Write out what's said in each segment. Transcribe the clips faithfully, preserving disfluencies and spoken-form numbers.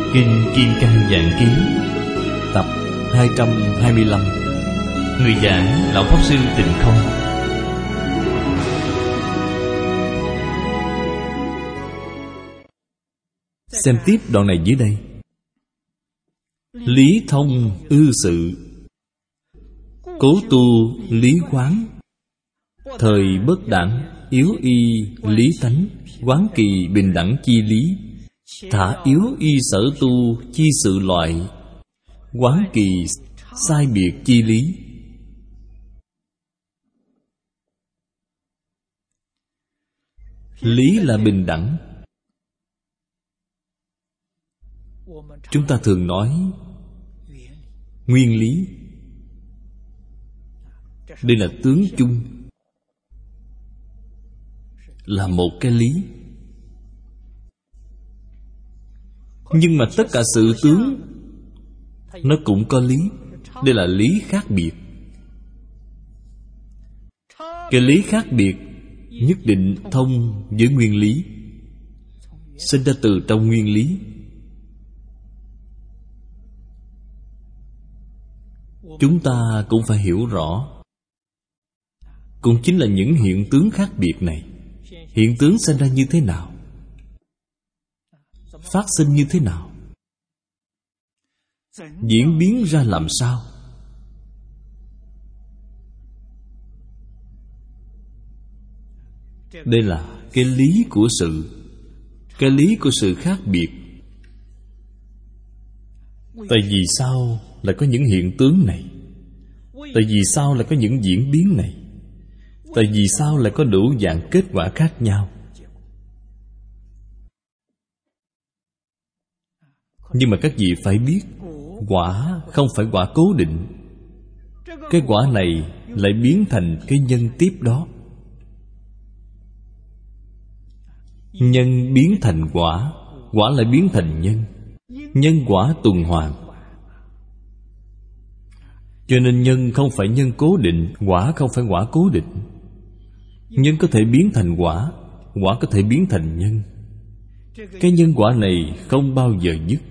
Kinh Kim Cang Vạn Kiếm, tập hai trăm hai mươi lăm. Người giảng Lão Pháp Sư Tịnh Không. Xem tiếp đoạn này dưới đây. Lý thông ư sự, cố tu lý quán. Thời bất đẳng, yếu y lý tánh. Quán kỳ bình đẳng chi lý. Thả yếu y sở tu chi sự loại. Quán kỳ sai biệt chi lý. Lý là bình đẳng. Chúng ta thường nói nguyên lý. Đây là tướng chung, là một cái lý. Nhưng mà tất cả sự tướng nó cũng có lý. Đây là lý khác biệt. Cái lý khác biệt nhất định thông với nguyên lý, sinh ra từ trong nguyên lý. Chúng ta cũng phải hiểu rõ. Cũng chính là những hiện tướng khác biệt này. Hiện tướng sinh ra như thế nào, phát sinh như thế nào, diễn biến ra làm sao. Đây là cái lý của sự. Cái lý của sự khác biệt. Tại vì sao lại có những hiện tướng này? Tại vì sao lại có những diễn biến này? Tại vì sao lại có đủ dạng kết quả khác nhau? Nhưng mà các vị phải biết, quả không phải quả cố định. Cái quả này lại biến thành cái nhân tiếp đó. Nhân biến thành quả, quả lại biến thành nhân. Nhân quả tuần hoàn. Cho nên nhân không phải nhân cố định, quả không phải quả cố định. Nhân có thể biến thành quả, quả có thể biến thành nhân. Cái nhân quả này không bao giờ dứt.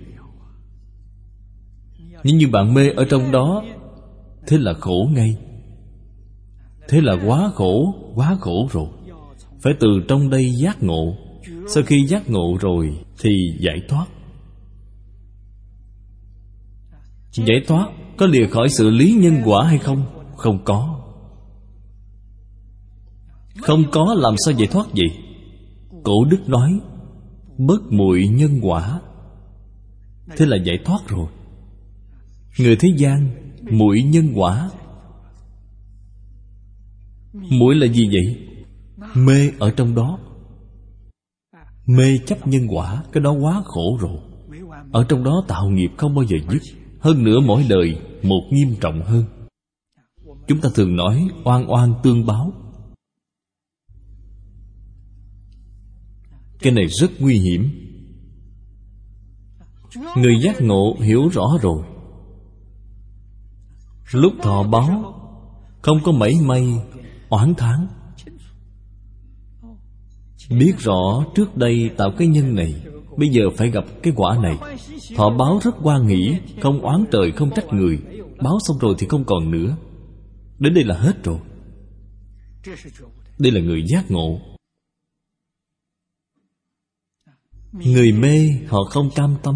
Nếu như bạn mê ở trong đó, thế là khổ ngay. Thế là quá khổ, quá khổ rồi. Phải từ trong đây giác ngộ. Sau khi giác ngộ rồi thì giải thoát. Giải thoát có lìa khỏi sự lý nhân quả hay không? Không có. Không có làm sao giải thoát vậy? Cổ đức nói bất muội nhân quả. Thế là giải thoát rồi. Người thế gian muội nhân quả. Muội là gì vậy? Mê ở trong đó. Mê chấp nhân quả. Cái đó quá khổ rồi. Ở trong đó tạo nghiệp không bao giờ dứt. Hơn nữa mỗi đời một nghiêm trọng hơn. Chúng ta thường nói oan oan tương báo. Cái này rất nguy hiểm. Người giác ngộ hiểu rõ rồi. Lúc thọ báo không có mảy may oán thán. Biết rõ trước đây tạo cái nhân này, bây giờ phải gặp cái quả này. Thọ báo rất hoan hỷ, không oán trời không trách người. Báo xong rồi thì không còn nữa. Đến đây là hết rồi. Đây là người giác ngộ. Người mê họ không cam tâm.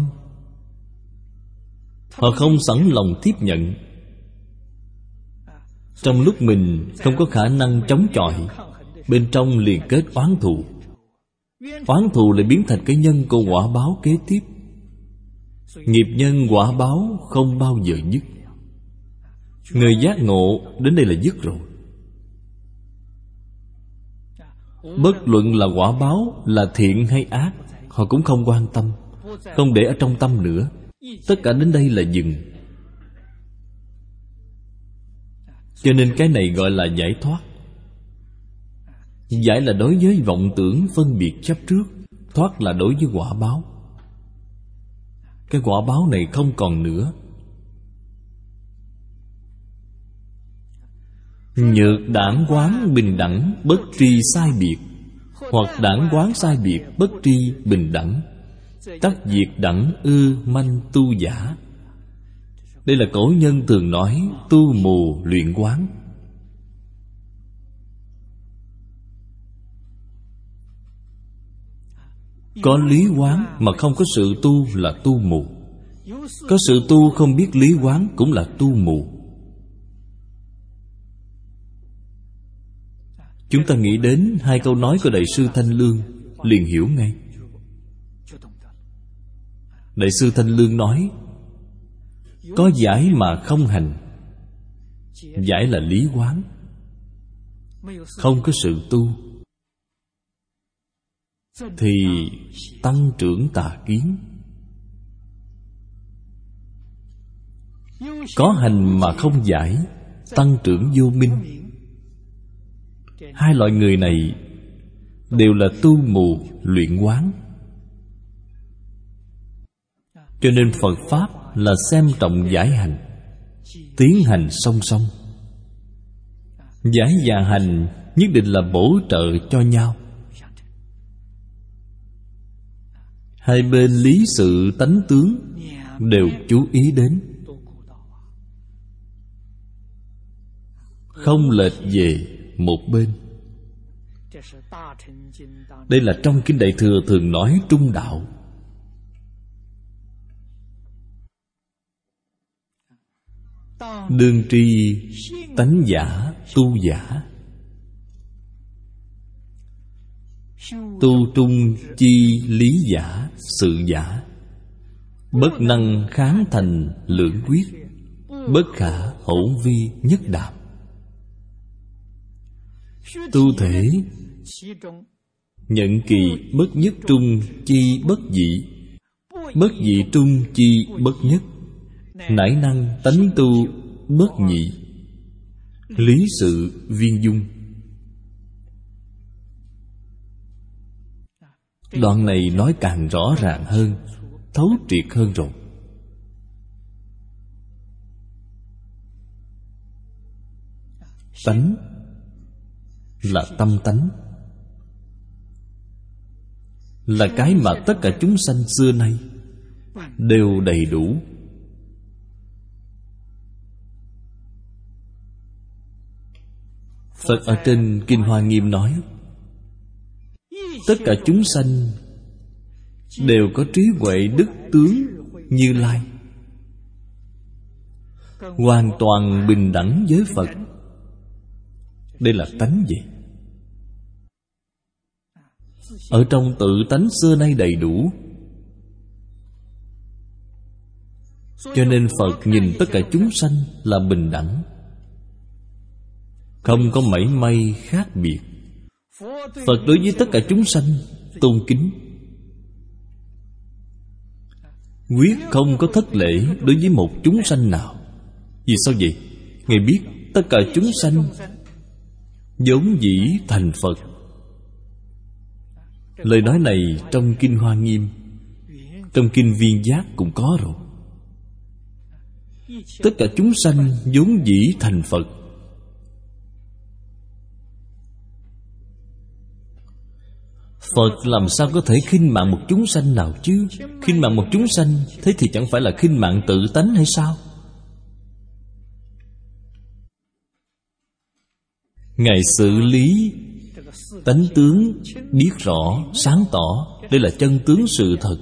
Họ không sẵn lòng tiếp nhận. Trong lúc mình không có khả năng chống chọi, bên trong liền kết oán thù. Oán thù lại biến thành cái nhân của quả báo kế tiếp. Nghiệp nhân quả báo không bao giờ dứt. Người giác ngộ đến đây là dứt rồi. Bất luận là quả báo là thiện hay ác, họ cũng không quan tâm, không để ở trong tâm nữa. Tất cả đến đây là dừng. Cho nên cái này gọi là giải thoát. Giải là đối với vọng tưởng phân biệt chấp trước. Thoát là đối với quả báo. Cái quả báo này không còn nữa. Nhược đảng quán bình đẳng, bất tri sai biệt. Hoặc đảng quán sai biệt, bất tri bình đẳng. tắc diệt đẳng ư manh tu giả. Đây là cổ nhân thường nói tu mù luyện quán. Có lý quán mà không có sự tu là tu mù. Có sự tu không biết lý quán cũng là tu mù. Chúng ta nghĩ đến hai câu nói của Đại sư Thanh Lương liền hiểu ngay. Đại sư Thanh Lương nói: có giải mà không hành. Giải là lý quán, không có sự tu thì tăng trưởng tà kiến. Có hành mà không giải, tăng trưởng vô minh. Hai loại người này đều là tu mù luyện quán. Cho nên Phật Pháp là xem trọng giải hành, tiến hành song song. Giải và hành nhất định là bổ trợ cho nhau. Hai bên lý sự tánh tướng đều chú ý đến, không lệch về một bên. Đây là trong Kinh Đại Thừa thường nói trung đạo. Đương tri tánh giả tu giả, tu trung chi lý giả sự giả. Bất năng kháng thành lưỡng quyết, bất khả hữu vi nhất đạo. Tu thể nhận kỳ bất nhất trung chi bất dị, bất dị trung chi bất nhất. Nải năng tánh tu bất nhị, lý sự viên dung. Đoạn này nói càng rõ ràng hơn, thấu triệt hơn rồi. Tánh là tâm tánh, là cái mà tất cả chúng sanh xưa nay đều đầy đủ. Phật ở trên Kinh Hoa Nghiêm nói: tất cả chúng sanh đều có trí huệ đức tướng Như Lai, hoàn toàn bình đẳng với Phật. Đây là tánh gì? Ở trong tự tánh xưa nay đầy đủ. Cho nên Phật nhìn tất cả chúng sanh là bình đẳng, không có mảy may khác biệt. Phật đối với tất cả chúng sanh tôn kính, quyết không có thất lễ đối với một chúng sanh nào. Vì sao vậy? Ngài biết tất cả chúng sanh vốn dĩ thành Phật. Lời nói này trong Kinh Hoa Nghiêm, trong Kinh Viên Giác cũng có rồi. Tất cả chúng sanh vốn dĩ thành Phật. Phật làm sao có thể khinh mạng một chúng sanh nào chứ? Khinh mạng một chúng sanh, thế thì chẳng phải là khinh mạng tự tánh hay sao? Ngài xử lý tánh tướng biết rõ, sáng tỏ. Đây là chân tướng sự thật.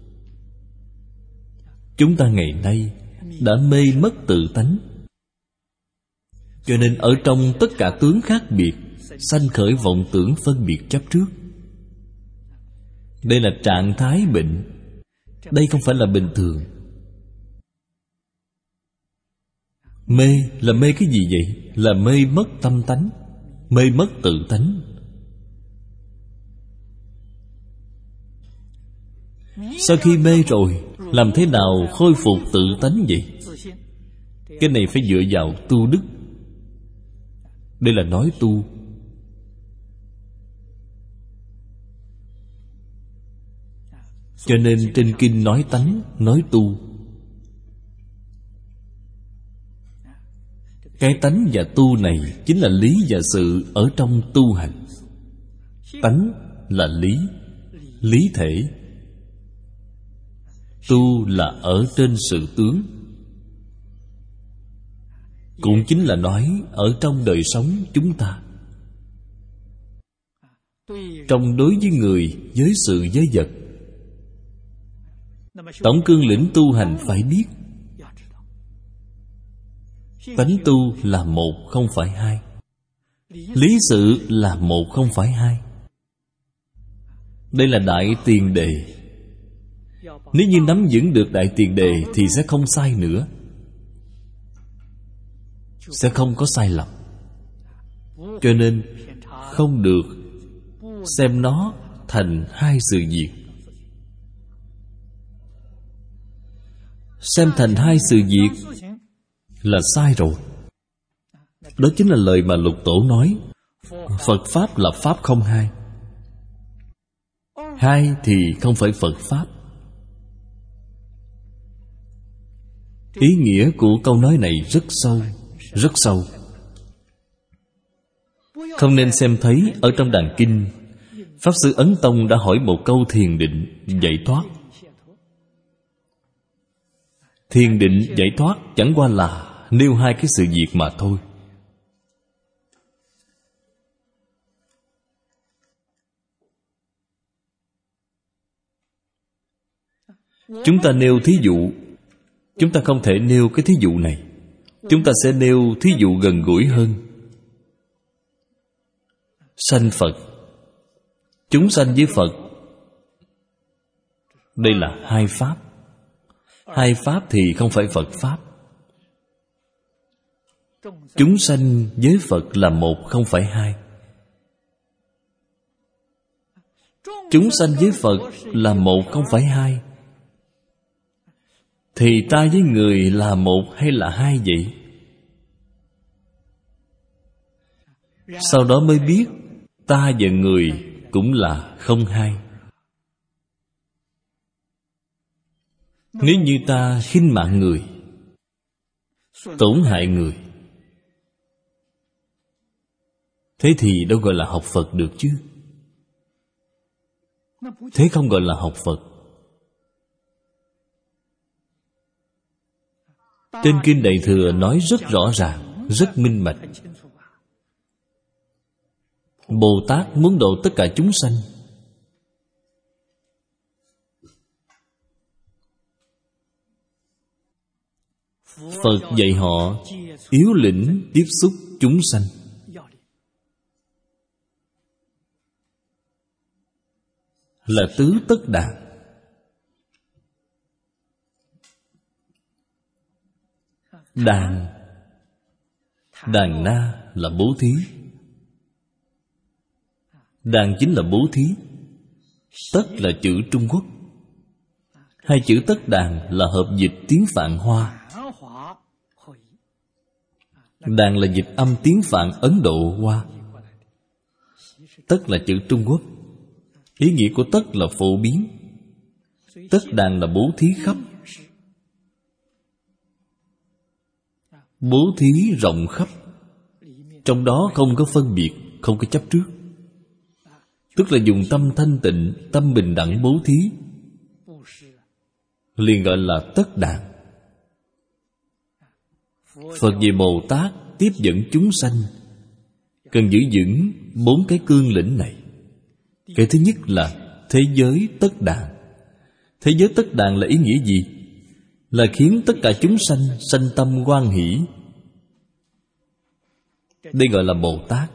Chúng ta ngày nay đã mê mất tự tánh, cho nên ở trong tất cả tướng khác biệt sanh khởi vọng tưởng phân biệt chấp trước. Đây là trạng thái bệnh. Đây không phải là bình thường. Mê là mê cái gì vậy? Là mê mất tâm tánh, mê mất tự tánh. Sau khi mê rồi, làm thế nào khôi phục tự tánh vậy? Cái này phải dựa vào tu đức. Đây là nói tu. Cho nên trên kinh nói tánh, nói tu. Cái tánh và tu này chính là lý và sự ở trong tu hành. Tánh là lý, lý thể. Tu là ở trên sự tướng, cũng chính là nói ở trong đời sống chúng ta, trong đối với người, với sự, với vật. Tổng cương lĩnh tu hành phải biết, tánh tu là một không phải hai, lý sự là một không phải hai. Đây là đại tiền đề. Nếu như nắm vững được đại tiền đề thì sẽ không sai nữa, sẽ không có sai lầm. Cho nên không được xem nó thành hai sự việc. Xem thành hai sự việc là sai rồi. Đó chính là lời mà Lục Tổ nói, Phật Pháp là Pháp không hai. Hai thì không phải Phật Pháp. Ý nghĩa của câu nói này rất sâu, rất sâu. Không nên xem thấy ở trong đàn kinh Pháp Sư Ấn Tông đã hỏi một câu thiền định giải thoát. Thiền định giải thoát chẳng qua là nêu hai cái sự việc mà thôi. Chúng ta nêu thí dụ, chúng ta không thể nêu cái thí dụ này. Chúng ta sẽ nêu thí dụ gần gũi hơn. Sanh Phật, chúng sanh với Phật, đây là hai Pháp. Hai Pháp thì không phải Phật Pháp. Chúng sanh với Phật là một không phải hai. Chúng sanh với Phật là một không phải hai. Thì ta với người là một hay là hai vậy? Sau đó mới biết ta và người cũng là không hai. Nếu như ta khinh mạng người, tổn hại người, thế thì đâu gọi là học Phật được chứ. Thế không gọi là học Phật. Trên Kinh Đại Thừa nói rất rõ ràng, rất minh bạch. Bồ Tát muốn độ tất cả chúng sanh. Phật dạy họ yếu lĩnh tiếp xúc chúng sanh. Là tứ tất đàn. Đàn Đàn na là bố thí. Đàn chính là bố thí. Tất là chữ Trung Quốc. Hai chữ tất đàn là hợp dịch tiếng Phạn Hoa. Đàn là dịch âm tiếng Phạn Ấn Độ Hoa. Tất là chữ Trung Quốc. Ý nghĩa của tất là phổ biến. Tất đàn là bố thí khắp. Bố thí rộng khắp. Trong đó không có phân biệt, không có chấp trước. Tức là dùng tâm thanh tịnh, tâm bình đẳng bố thí, liền gọi là tất đàn. Phật về Bồ Tát tiếp dẫn chúng sanh cần giữ vững bốn cái cương lĩnh này. Cái thứ nhất là thế giới tất đàn. Thế giới tất đàn là ý nghĩa gì? Là khiến tất cả chúng sanh sanh tâm hoan hỷ. Đây gọi là Bồ Tát.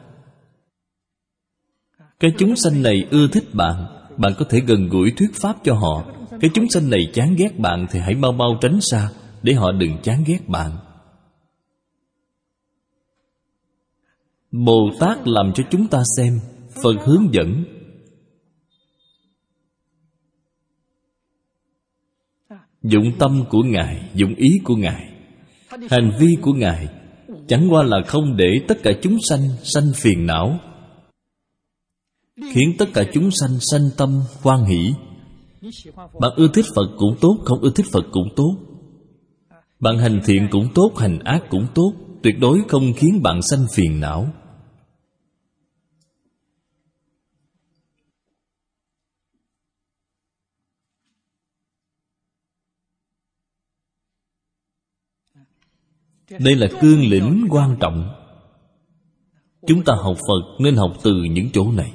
Cái chúng sanh này ưa thích bạn, bạn có thể gần gũi thuyết pháp cho họ. Cái chúng sanh này chán ghét bạn thì hãy mau mau tránh xa, để họ đừng chán ghét bạn. Bồ Tát làm cho chúng ta xem, Phật hướng dẫn. Dụng tâm của Ngài, dụng ý của Ngài, hành vi của Ngài chẳng qua là không để tất cả chúng sanh sanh phiền não, khiến tất cả chúng sanh sanh tâm hoan hỷ. Bạn ưa thích Phật cũng tốt, không ưa thích Phật cũng tốt. Bạn hành thiện cũng tốt, hành ác cũng tốt. Tuyệt đối không khiến bạn sanh phiền não. Đây là cương lĩnh quan trọng. Chúng ta học Phật nên học từ những chỗ này.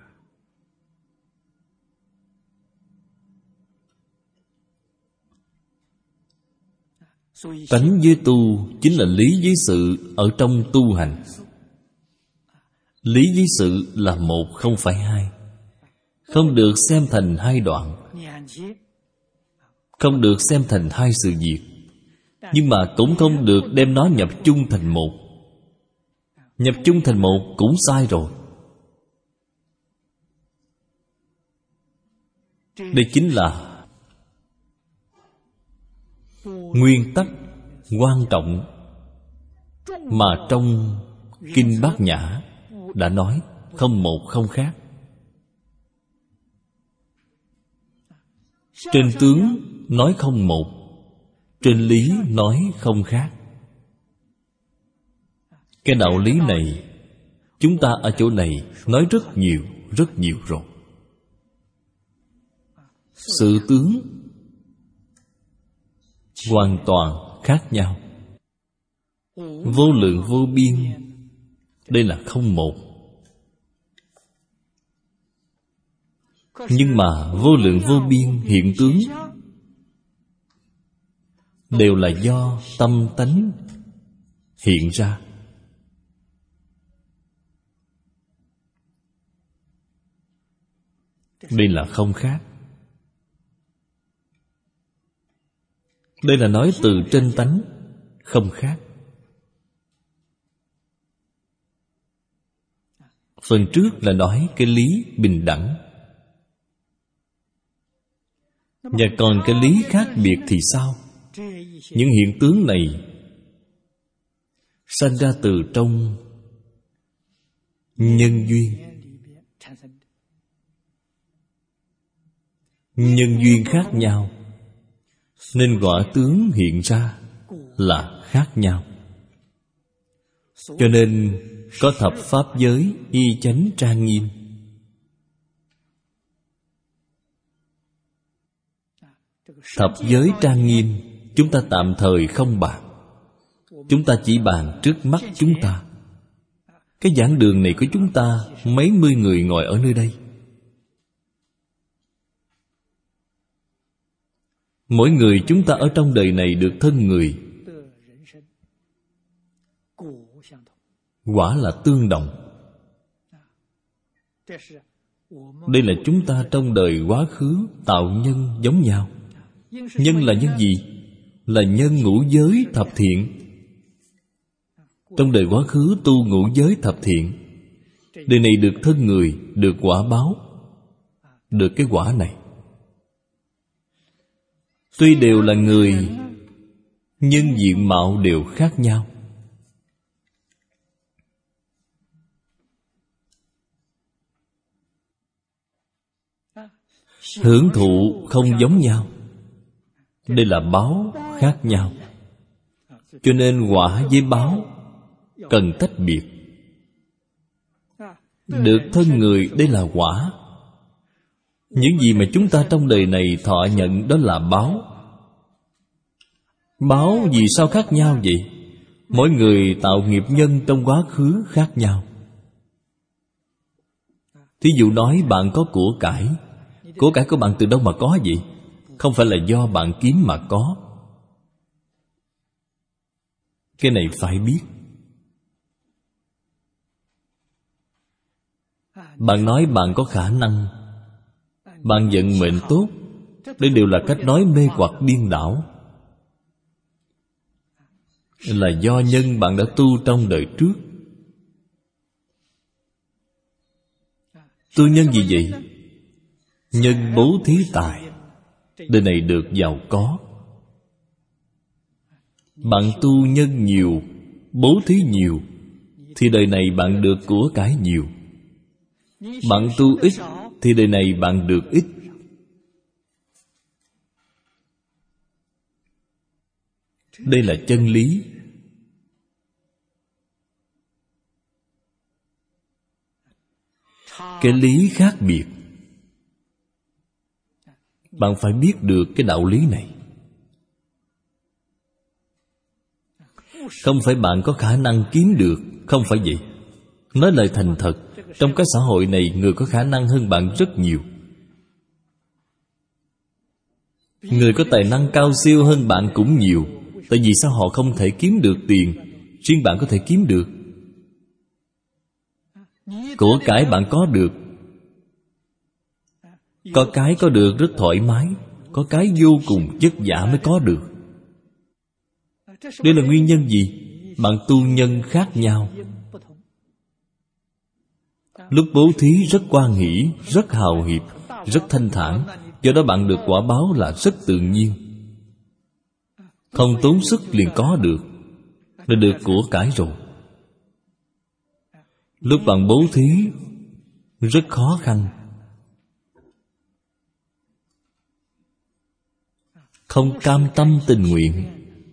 Tánh với tu chính là lý với sự ở trong tu hành. Lý với sự là một, không phải hai. Không được xem thành hai đoạn, không được xem thành hai sự việc. Nhưng mà cũng không được đem nó nhập chung thành một. Nhập chung thành một cũng sai rồi. Đây chính là nguyên tắc quan trọng mà trong Kinh Bát Nhã đã nói không một không khác. Trên tướng nói không một, trên lý nói không khác. Cái đạo lý này chúng ta ở chỗ này nói rất nhiều, rất nhiều rồi. Sự tướng hoàn toàn khác nhau. Vô lượng vô biên, đây là không một. Nhưng mà vô lượng vô biên hiện tướng đều là do tâm tánh hiện ra. Đây là không khác. Đây là nói từ trên tánh, không khác. Phần trước là nói cái lý bình đẳng. Và còn cái lý khác biệt thì sao? Những hiện tướng này sanh ra từ trong nhân duyên. Nhân duyên khác nhau nên quả tướng hiện ra là khác nhau. Cho nên có thập pháp giới y chánh trang nghiêm. Thập giới trang nghiêm chúng ta tạm thời không bàn. Chúng ta chỉ bàn trước mắt chúng ta. Cái giảng đường này của chúng ta mấy mươi người ngồi ở nơi đây. Mỗi người chúng ta ở trong đời này được thân người, quả là tương đồng. Đây là chúng ta trong đời quá khứ tạo nhân giống nhau. Nhân là nhân gì? Là nhân ngũ giới thập thiện. Trong đời quá khứ tu ngũ giới thập thiện. Đời này được thân người, được quả báo, được cái quả này. Tuy đều là người, nhưng diện mạo đều khác nhau. Hưởng thụ không giống nhau. Đây là báo khác nhau. Cho nên quả với báo cần tách biệt. Được thân người đây là quả. Những gì mà chúng ta trong đời này thọ nhận đó là báo. Báo vì sao khác nhau vậy? Mỗi người tạo nghiệp nhân trong quá khứ khác nhau. Thí dụ nói bạn có của cải. Của cải của bạn từ đâu mà có vậy? Không phải là do bạn kiếm mà có. Cái này phải biết. Bạn nói bạn có khả năng, bạn vận mệnh tốt. Đây đều là cách nói mê hoặc điên đảo. Là do nhân bạn đã tu trong đời trước. Tu nhân gì vậy? Nhân bố thí tài. Đời này được giàu có. Bạn tu nhân nhiều, bố thí nhiều, thì đời này bạn được của cải nhiều. Bạn tu ít, thì đời này bạn được ít. Đây là chân lý. Cái lý khác biệt. Bạn phải biết được cái đạo lý này. Không phải bạn có khả năng kiếm được, không phải vậy. Nói lời thành thật, trong cái xã hội này, người có khả năng hơn bạn rất nhiều. Người có tài năng cao siêu hơn bạn cũng nhiều. Tại vì sao họ không thể kiếm được tiền, riêng bạn có thể kiếm được? Của cải bạn có được. Có cái có được rất thoải mái, có cái vô cùng vất vả mới có được. Đây là nguyên nhân gì? Bạn tu nhân khác nhau. Lúc bố thí rất quan hỷ, rất hào hiệp, rất thanh thản. Do đó bạn được quả báo là rất tự nhiên. Không tốn sức liền có được, là được của cải rồi. Lúc bạn bố thí rất khó khăn, không cam tâm tình nguyện.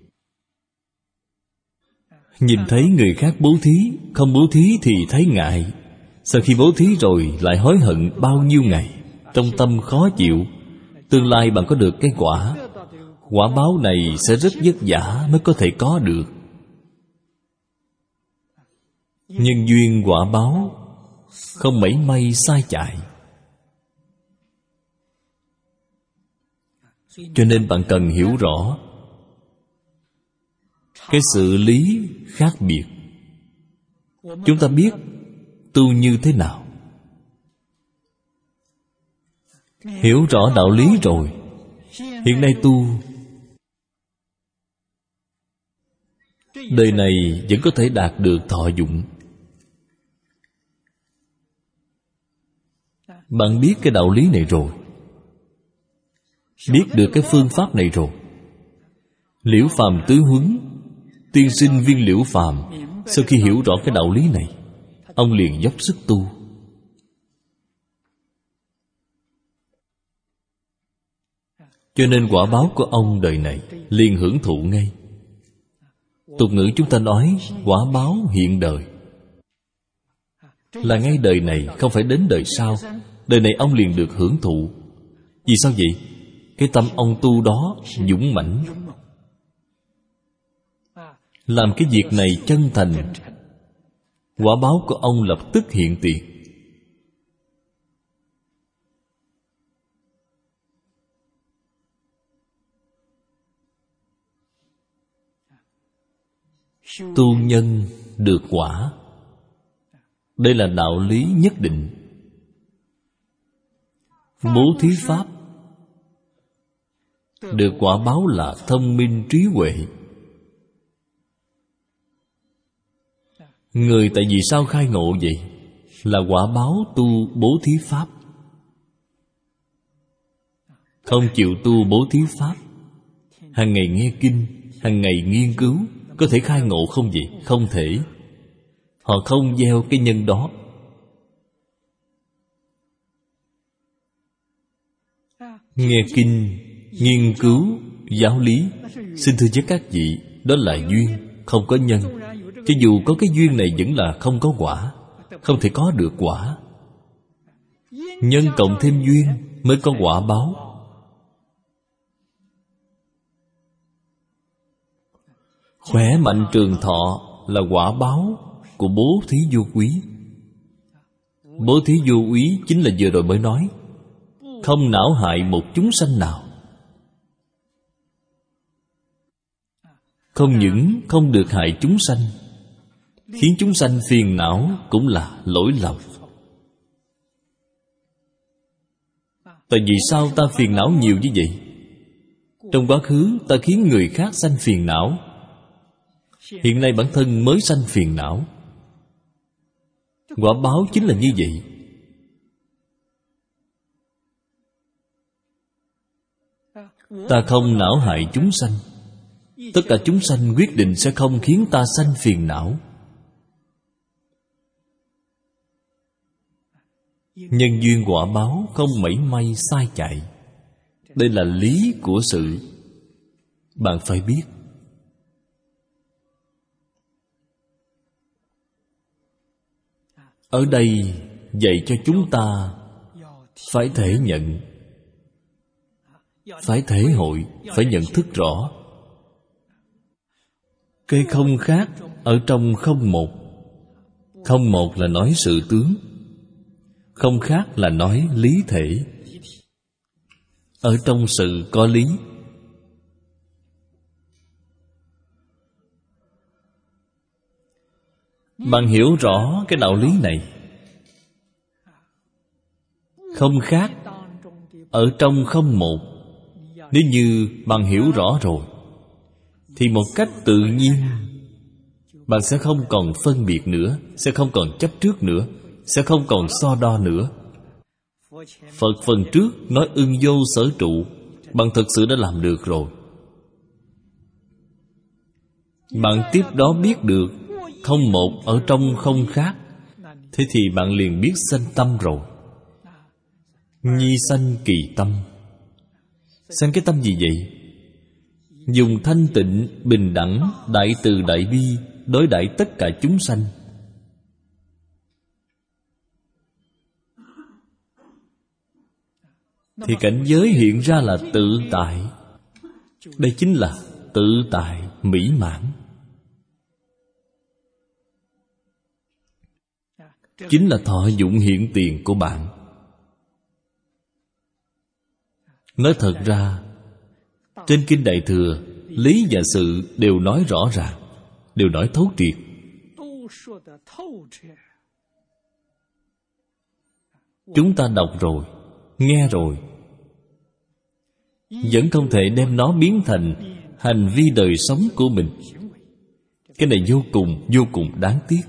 Nhìn thấy người khác bố thí, không bố thí thì thấy ngại. Sau khi bố thí rồi lại hối hận bao nhiêu ngày, trong tâm khó chịu. Tương lai bạn có được cái quả, quả báo này sẽ rất vất vả mới có thể có được. Nhân duyên quả báo không mảy may sai chạy. Cho nên bạn cần hiểu rõ cái xử lý khác biệt. Chúng ta biết tu như thế nào, hiểu rõ đạo lý rồi. Hiện nay tu, đời này vẫn có thể đạt được thọ dụng. Bạn biết cái đạo lý này rồi, biết được cái phương pháp này rồi. Liễu Phàm tứ huấn, tiên sinh Viên Liễu Phàm, sau khi hiểu rõ cái đạo lý này, ông liền dốc sức tu. Cho nên quả báo của ông đời này liền hưởng thụ ngay. Tục ngữ chúng ta nói quả báo hiện đời, là ngay đời này, không phải đến đời sau. Đời này ông liền được hưởng thụ. Vì sao vậy? Cái tâm ông tu đó dũng mãnh, làm cái việc này chân thành, quả báo của ông lập tức hiện tiền. Tu nhân được quả, đây là đạo lý nhất định. Bố thí pháp được quả báo là thông minh trí huệ. Người tại vì sao khai ngộ vậy? Là quả báo tu bố thí pháp. Không chịu tu bố thí pháp, hàng ngày nghe kinh, hàng ngày nghiên cứu, có thể khai ngộ không vậy? Không thể. Họ không gieo cái nhân đó. Nghe kinh, nghiên cứu, giáo lý, xin thưa với các vị, đó là duyên, không có nhân. Cho dù có cái duyên này vẫn là không có quả, không thể có được quả. Nhân cộng thêm duyên mới có quả báo. Khỏe mạnh trường thọ là quả báo của bố thí vô úy. Bố thí vô úy chính là vừa rồi mới nói, không não hại một chúng sanh nào. Không những không được hại chúng sanh, khiến chúng sanh phiền não cũng là lỗi lầm. Tại vì sao ta phiền não nhiều như vậy? Trong quá khứ ta khiến người khác sanh phiền não, hiện nay bản thân mới sanh phiền não. Quả báo chính là như vậy. Ta không não hại chúng sanh, tất cả chúng sanh quyết định sẽ không khiến ta sanh phiền não. Nhân duyên quả báo không mảy may sai chạy. Đây là lý của sự, bạn phải biết. Ở đây dạy cho chúng ta phải thể nhận, phải thể hội, phải nhận thức rõ. Cái không khác ở trong không một. Không một là nói sự tướng, không khác là nói lý thể. Ở trong sự có lý. Bạn hiểu rõ cái đạo lý này. Không khác ở trong không một. Nếu như bạn hiểu rõ rồi thì một cách tự nhiên bạn sẽ không còn phân biệt nữa, sẽ không còn chấp trước nữa, sẽ không còn so đo nữa. Phật phần trước nói ưng vô sở trụ, bạn thực sự đã làm được rồi. Bạn tiếp đó biết được không một ở trong không khác, thế thì bạn liền biết sanh tâm rồi. Nhi sanh kỳ tâm. Sanh cái tâm gì vậy? Dùng thanh tịnh, bình đẳng, đại từ đại bi đối đãi tất cả chúng sanh. Thì cảnh giới hiện ra là tự tại. Đây chính là tự tại mỹ mãn. Chính là thọ dụng hiện tiền của bạn. Nói thật ra, trên Kinh Đại Thừa, lý và sự đều nói rõ ràng, đều nói thấu triệt. Chúng ta đọc rồi, nghe rồi, vẫn không thể đem nó biến thành hành vi đời sống của mình. Cái này vô cùng, vô cùng đáng tiếc.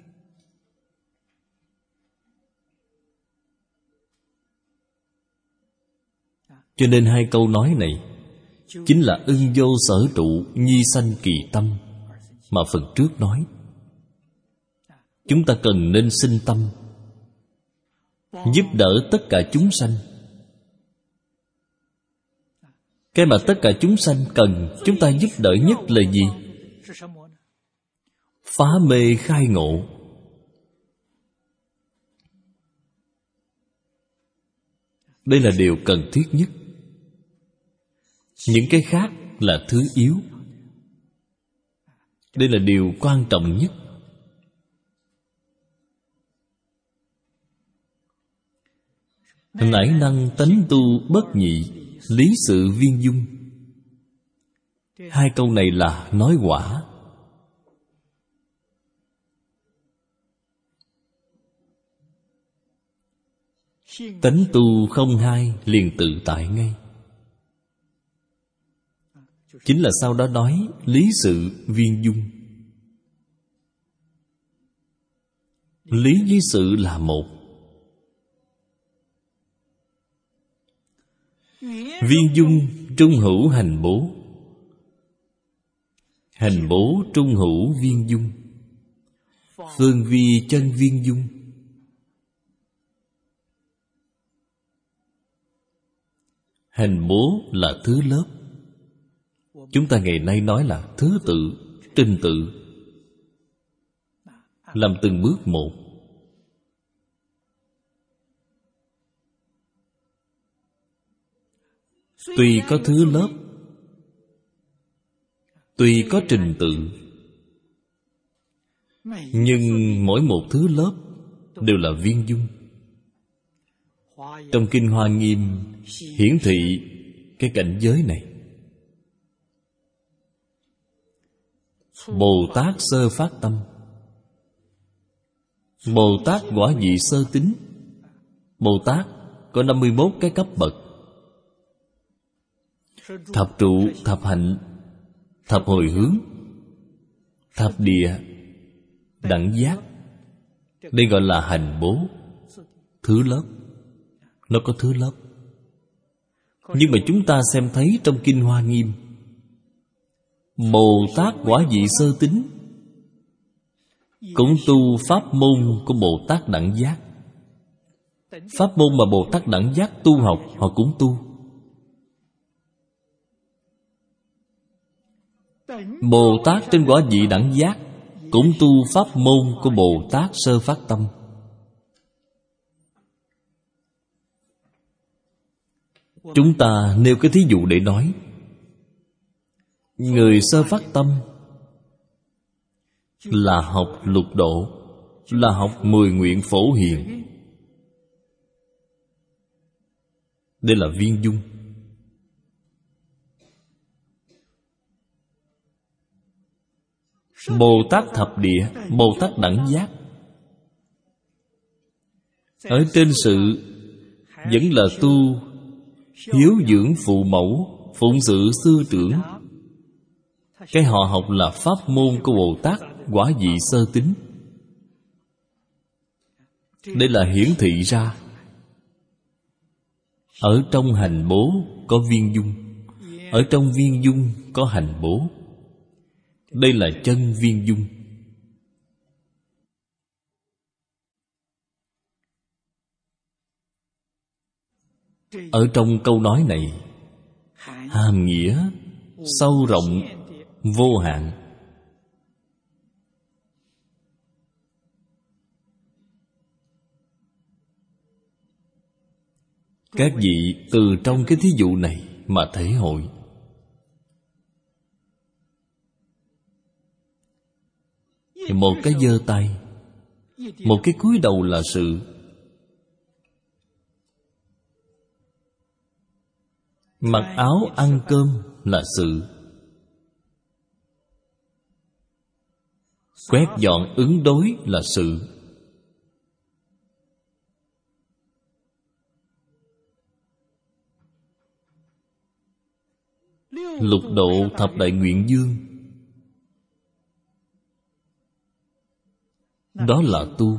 Cho nên hai câu nói này chính là ưng vô sở trụ, nhi sanh kỳ tâm mà phần trước nói. Chúng ta cần nên sinh tâm giúp đỡ tất cả chúng sanh. Cái mà tất cả chúng sanh cần chúng ta giúp đỡ nhất là gì? Phá mê khai ngộ. Đây là điều cần thiết nhất. Những cái khác là thứ yếu. Đây là điều quan trọng nhất. Nải năng tánh tu bất nhị, lý sự viên dung. Hai câu này là nói quả. Tánh tu không hai liền tự tại ngay. Chính là sau đó nói lý sự viên dung. Lý với sự là một. Viên dung trung hữu hành bố. Hành bố trung hữu viên dung. Phương vi chân viên dung. Hành bố là thứ lớp. Chúng ta ngày nay nói là thứ tự, trình tự. Làm từng bước một. Tuy có thứ lớp, tuy có trình tự, nhưng mỗi một thứ lớp đều là viên dung. Trong Kinh Hoa Nghiêm hiển thị cái cảnh giới này. Bồ Tát sơ phát tâm, Bồ Tát quả vị sơ tính. Bồ Tát có năm mươi mốt cái cấp bậc: thập trụ, thập hạnh, thập hồi hướng, thập địa, đẳng giác. Đây gọi là hành bố, thứ lớp. Nó có thứ lớp. Nhưng mà chúng ta xem thấy trong Kinh Hoa Nghiêm, Bồ Tát quả vị sơ tính cũng tu pháp môn của Bồ Tát đẳng giác. Pháp môn mà Bồ Tát đẳng giác tu học, họ cũng tu. Bồ Tát trên quả vị đẳng giác cũng tu pháp môn của Bồ Tát sơ phát tâm. Chúng ta nêu cái thí dụ để nói. Người sơ phát tâm là học lục độ, là học mười nguyện phổ hiền. Đây là viên dung. Bồ Tát thập địa, Bồ Tát đẳng giác, ở trên sự vẫn là tu hiếu dưỡng phụ mẫu, phụng sự sư trưởng. Cái họ học là pháp môn của Bồ Tát quả vị sơ tín. Đây là hiển thị ra ở trong hành bố có viên dung, ở trong viên dung có hành bố. Đây là chân viên dung. Ở trong câu nói này, hàm nghĩa sâu rộng vô hạn. Các vị từ trong cái thí dụ này mà thể hội. Một cái giơ tay, một cái cúi đầu là sự. Mặc áo ăn cơm là sự. Quét dọn ứng đối là sự. Lục độ thập đại nguyện dương, đó là tu.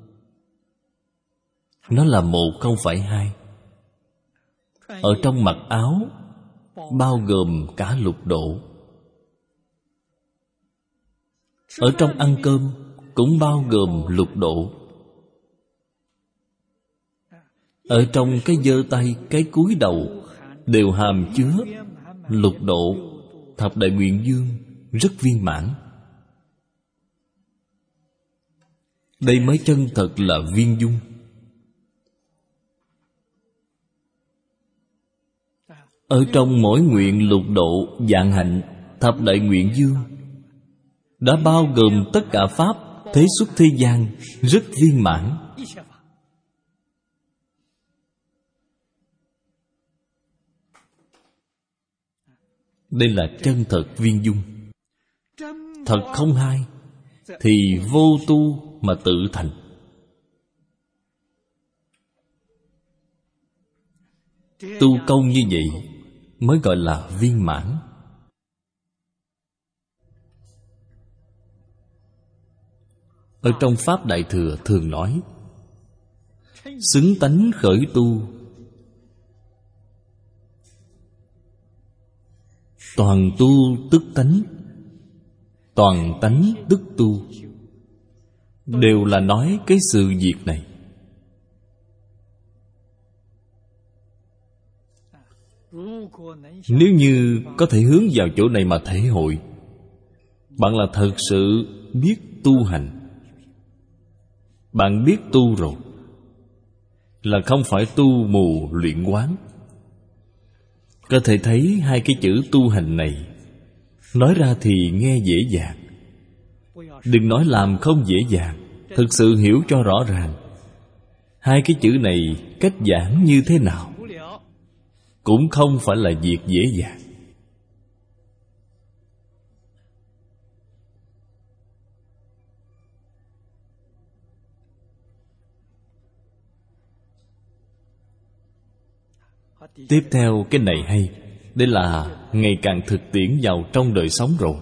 Nó là một không phải hai. Ở trong mặc áo bao gồm cả lục độ. Ở trong ăn cơm cũng bao gồm lục độ. Ở trong cái giơ tay, cái cúi đầu đều hàm chứa lục độ thập đại nguyện dương rất viên mãn. Đây mới chân thật là viên dung. Ở trong mỗi nguyện lục độ vạn hạnh thập đại nguyện dương đã bao gồm tất cả pháp thế xuất thế gian rất viên mãn. Đây là chân thật viên dung. Thật không hai thì vô tu mà tự thành. Tu công như vậy mới gọi là viên mãn. Ở trong Pháp Đại Thừa thường nói xứng tánh khởi tu, toàn tu tức tánh, toàn tánh tức tu. Đều là nói cái sự việc này. Nếu như có thể hướng vào chỗ này mà thể hội, bạn là thật sự biết tu hành. Bạn biết tu rồi, là không phải tu mù luyện quán. Có thể thấy hai cái chữ tu hành này, nói ra thì nghe dễ dàng. Đừng nói làm không dễ dàng, thực sự hiểu cho rõ ràng. Hai cái chữ này cách giảng như thế nào cũng không phải là việc dễ dàng. Tiếp theo cái này hay. Đây là ngày càng thực tiễn vào trong đời sống rồi.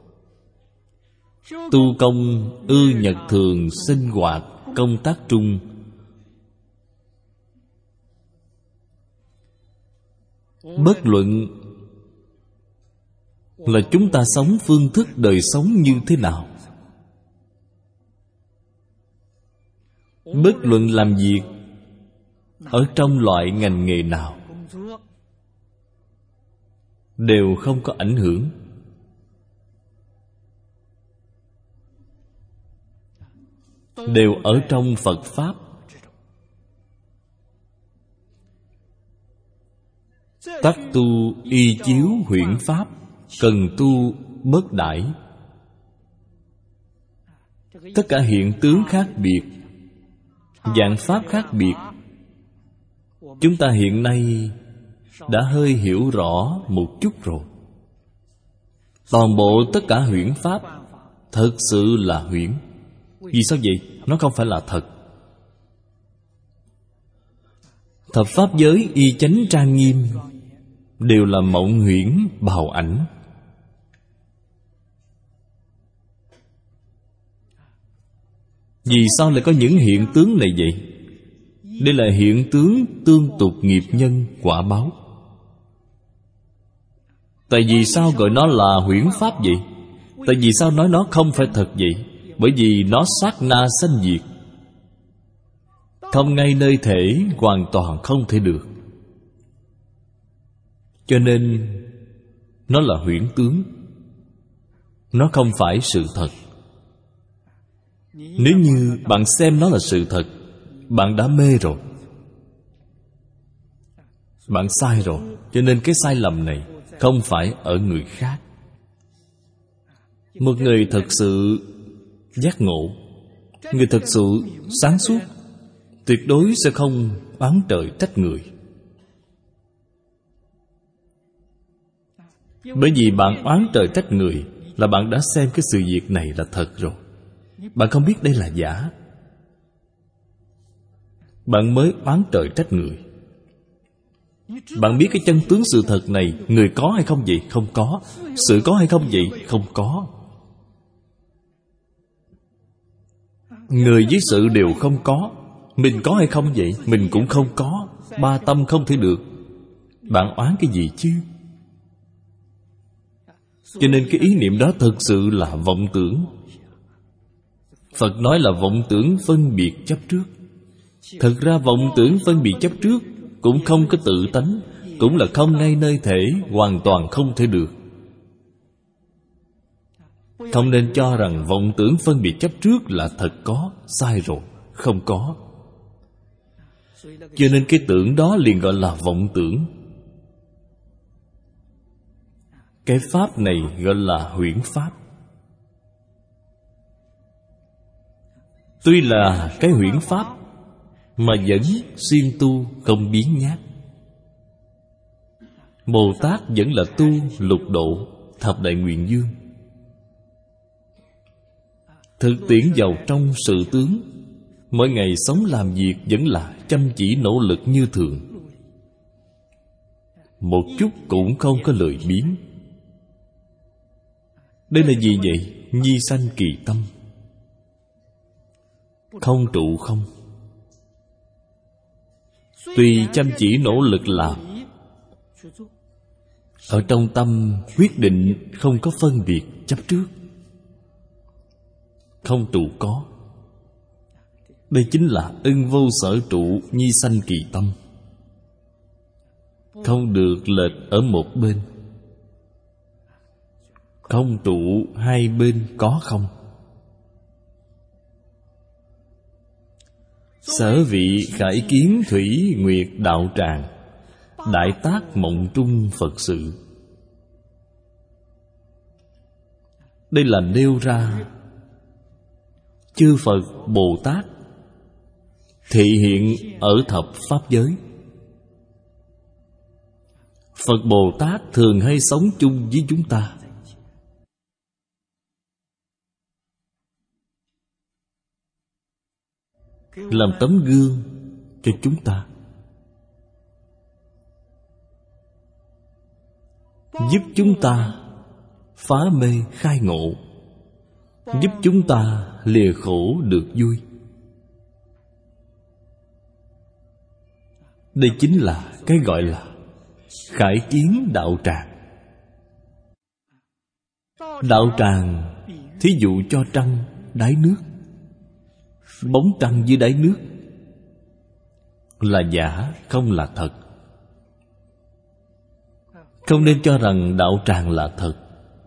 Tu công ư nhật thường sinh hoạt công tác trung. Bất luận là chúng ta sống phương thức đời sống như thế nào, bất luận làm việc ở trong loại ngành nghề nào, đều không có ảnh hưởng. Đều ở trong Phật Pháp. Tắc tu y chiếu huyễn Pháp, cần tu bất đãi. Tất cả hiện tướng khác biệt, dạng pháp khác biệt. Chúng ta hiện nay đã hơi hiểu rõ một chút rồi. Toàn bộ tất cả huyễn pháp thật sự là huyễn. Vì sao vậy? Nó không phải là thật. Thập pháp giới y chánh trang nghiêm đều là mộng huyễn bào ảnh. Vì sao lại có những hiện tướng này vậy? Đây là hiện tướng tương tục nghiệp nhân quả báo. Tại vì sao gọi nó là huyễn pháp vậy? Tại vì sao nói nó không phải thật vậy? Bởi vì nó sát na sanh diệt, không ngay nơi thể, hoàn toàn không thể được. Cho nên nó là huyễn tướng. Nó không phải sự thật. Nếu như bạn xem nó là sự thật, bạn đã mê rồi. Bạn sai rồi. Cho nên cái sai lầm này không phải ở người khác. Một người thật sự giác ngộ, người thật sự sáng suốt, tuyệt đối sẽ không oán trời trách người. Bởi vì bạn oán trời trách người là bạn đã xem cái sự việc này là thật rồi. Bạn không biết đây là giả, bạn mới oán trời trách người. Bạn biết cái chân tướng sự thật này, người có hay không vậy? Không có. Sự có hay không vậy? Không có. Người với sự đều không có. Mình có hay không vậy? Mình cũng không có. Ba tâm không thể được. Bạn oán cái gì chứ? Cho nên cái ý niệm đó thực sự là vọng tưởng. Phật nói là vọng tưởng phân biệt chấp trước. Thực ra vọng tưởng phân biệt chấp trước cũng không có tự tánh, cũng là không ngay nơi thể, hoàn toàn không thể được. Không nên cho rằng vọng tưởng phân biệt chấp trước là thật có. Sai rồi, không có. Cho nên cái tưởng đó liền gọi là vọng tưởng. Cái pháp này gọi là huyễn pháp. Tuy là cái huyễn pháp mà vẫn siêng tu không biến nhát. Bồ Tát vẫn là tu lục độ thập đại nguyện dương. Thực tiễn vào trong sự tướng, mỗi ngày sống làm việc vẫn là chăm chỉ nỗ lực như thường, một chút cũng không có lười biếng. Đây là gì vậy? Nhi sanh kỳ tâm, không trụ không. Tuy chăm chỉ nỗ lực làm, ở trong tâm quyết định không có phân biệt chấp trước, không trụ có. Đây chính là ưng vô sở trụ, nhi sanh kỳ tâm. Không được lệch ở một bên, không trụ hai bên có không. Sở vị khải kiến thủy nguyệt đạo tràng, đại tác mộng trung Phật sự. Đây là nêu ra chư Phật Bồ Tát thị hiện ở thập pháp giới. Phật Bồ Tát thường hay sống chung với chúng ta. Làm tấm gương cho chúng ta, giúp chúng ta phá mê khai ngộ, giúp chúng ta lìa khổ được vui. Đây chính là cái gọi là khải kiến đạo tràng. Đạo tràng thí dụ cho trăng đáy nước. Bóng trăng dưới đáy nước là giả, không là thật. Không nên cho rằng đạo tràng là thật.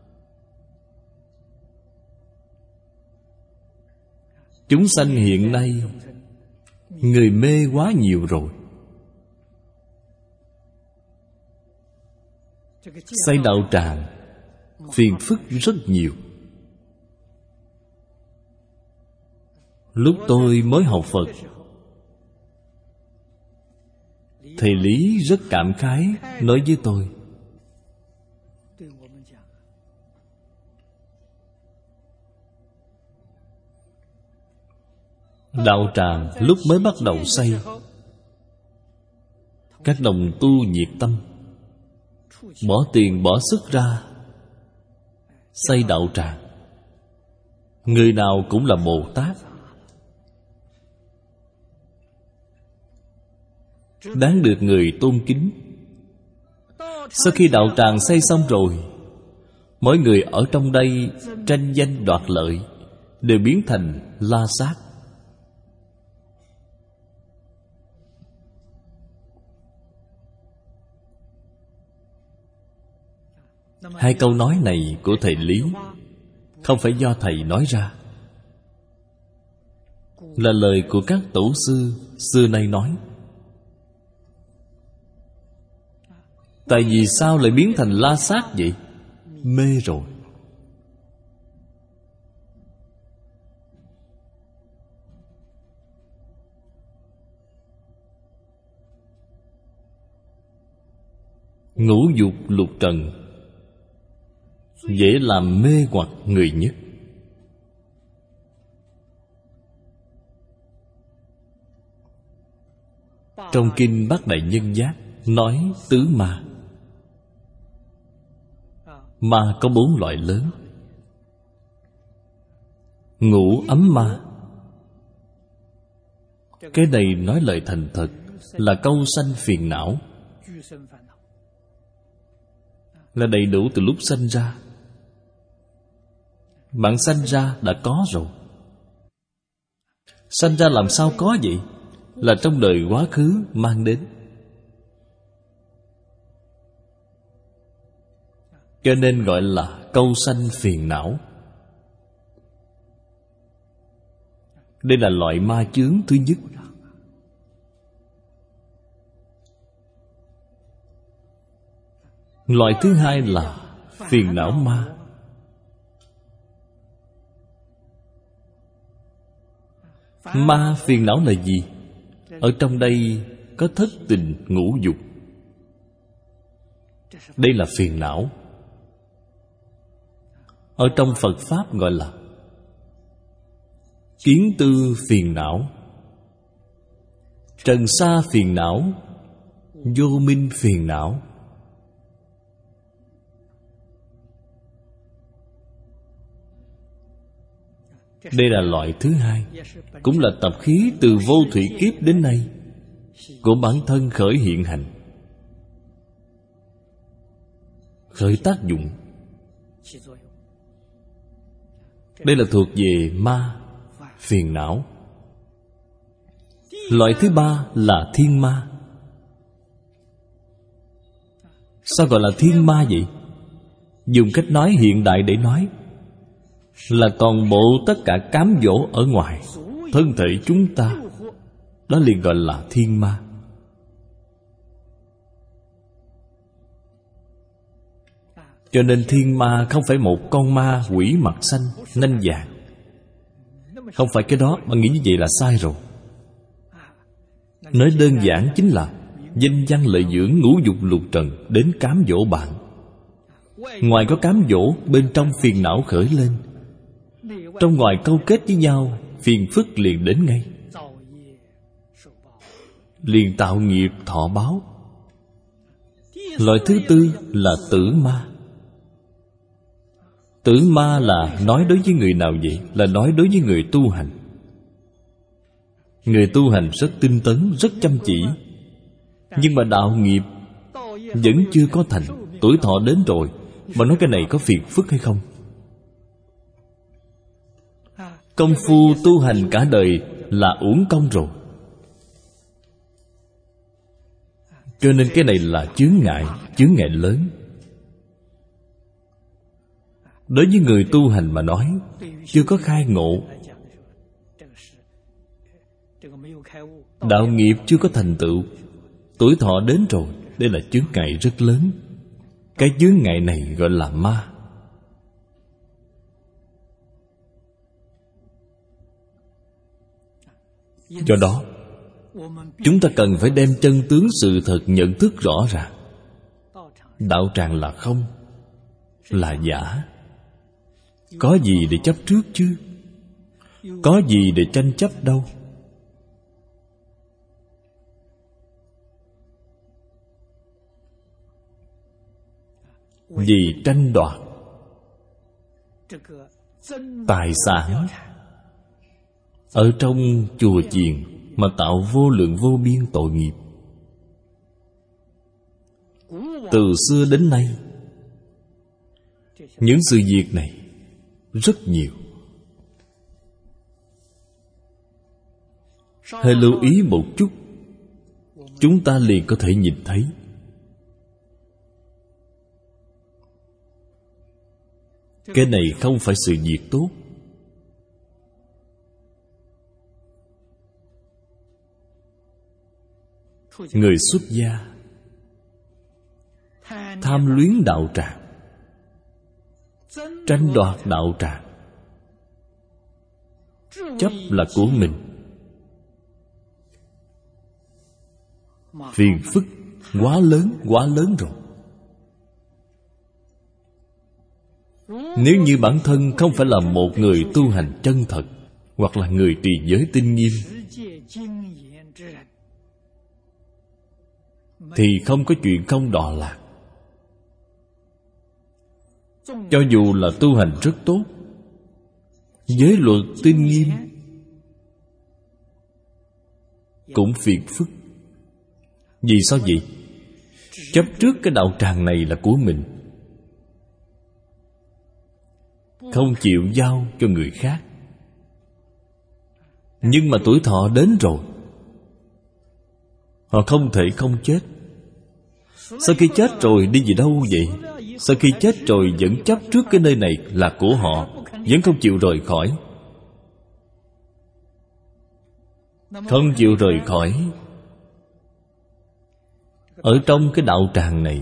Chúng sanh hiện nay người mê quá nhiều rồi. Xây đạo tràng phiền phức rất nhiều. Lúc tôi mới học Phật, thầy Lý rất cảm khái nói với tôi: đạo tràng lúc mới bắt đầu xây, các đồng tu nhiệt tâm, bỏ tiền bỏ sức ra xây đạo tràng. Người nào cũng là Bồ Tát, đáng được người tôn kính. Sau khi đạo tràng xây xong rồi, mỗi người ở trong đây tranh danh đoạt lợi, đều biến thành la sát. Hai câu nói này của thầy Lý không phải do thầy nói ra, là lời của các tổ sư xưa nay nói. Tại vì sao lại biến thành la sát vậy? Mê rồi. Ngũ dục lục trần dễ làm mê hoặc người nhất. Trong kinh Bát Đại Nhân Giác nói tứ ma. Ma có bốn loại lớn. Ngũ ấm ma, cái này nói lời thành thật là câu sanh phiền não, là đầy đủ từ lúc sanh ra. Bạn sanh ra đã có rồi. Sanh ra làm sao có vậy? Là trong đời quá khứ mang đến. Cho nên gọi là câu sanh phiền não. Đây là loại ma chướng thứ nhất. Loại thứ hai là phiền não ma. Ma phiền não là gì? Ở trong đây có thất tình ngũ dục. Đây là phiền não. Ở trong Phật Pháp gọi là kiến tư phiền não, trần sa phiền não, vô minh phiền não. Đây là loại thứ hai, cũng là tập khí từ vô thủy kiếp đến nay của bản thân khởi hiện hành, khởi tác dụng. Đây là thuộc về ma, phiền não. Loại thứ ba là thiên ma. Sao gọi là thiên ma vậy? Dùng cách nói hiện đại để nói là toàn bộ tất cả cám dỗ ở ngoài thân thể chúng ta, đó liền gọi là thiên ma. Cho nên thiên ma không phải một con ma quỷ mặt xanh, nanh vàng. Không phải cái đó, bạn nghĩ như vậy là sai rồi. Nói đơn giản chính là danh văn lợi dưỡng ngũ dục lục trần đến cám dỗ bạn. Ngoài có cám dỗ, bên trong phiền não khởi lên. Trong ngoài câu kết với nhau, phiền phức liền đến ngay, liền tạo nghiệp thọ báo. Loại thứ tư là tử ma. Tử ma là nói đối với người nào vậy? Là nói đối với người tu hành. Người tu hành rất tinh tấn, rất chăm chỉ, nhưng mà đạo nghiệp vẫn chưa có thành. Tuổi thọ đến rồi mà nói cái này có phiền phức hay không? Công phu tu hành cả đời là uổng công rồi. Cho nên cái này là chướng ngại, chướng ngại lớn. Đối với người tu hành mà nói, chưa có khai ngộ, đạo nghiệp chưa có thành tựu, tuổi thọ đến rồi, đây là chướng ngại rất lớn. Cái chướng ngại này gọi là ma. Do đó chúng ta cần phải đem chân tướng sự thật nhận thức rõ ràng. Đạo tràng là không, là giả. Có gì để chấp trước chứ? Có gì để tranh chấp đâu? Vì tranh đoạt tài sản ở trong chùa chiền mà tạo vô lượng vô biên tội nghiệp. Từ xưa đến nay, những sự việc này rất nhiều. Hãy lưu ý một chút, chúng ta liền có thể nhìn thấy. Cái này không phải sự việc tốt. Người xuất gia tham luyến đạo tràng, tranh đoạt đạo tràng, chấp là của mình, phiền phức quá lớn, quá lớn rồi. Nếu như bản thân không phải là một người tu hành chân thật, hoặc là người trì giới tinh nghiêm, thì không có chuyện không đọa lạc. Cho dù là tu hành rất tốt, giới luật tinh nghiêm, cũng phiền phức. Vì sao vậy? Chấp trước cái đạo tràng này là của mình, không chịu giao cho người khác. Nhưng mà tuổi thọ đến rồi, họ không thể không chết. Sau khi chết rồi đi về đâu vậy? Sau khi chết rồi vẫn chấp trước cái nơi này là của họ, vẫn không chịu rời khỏi. Không chịu rời khỏi. Ở trong cái đạo tràng này,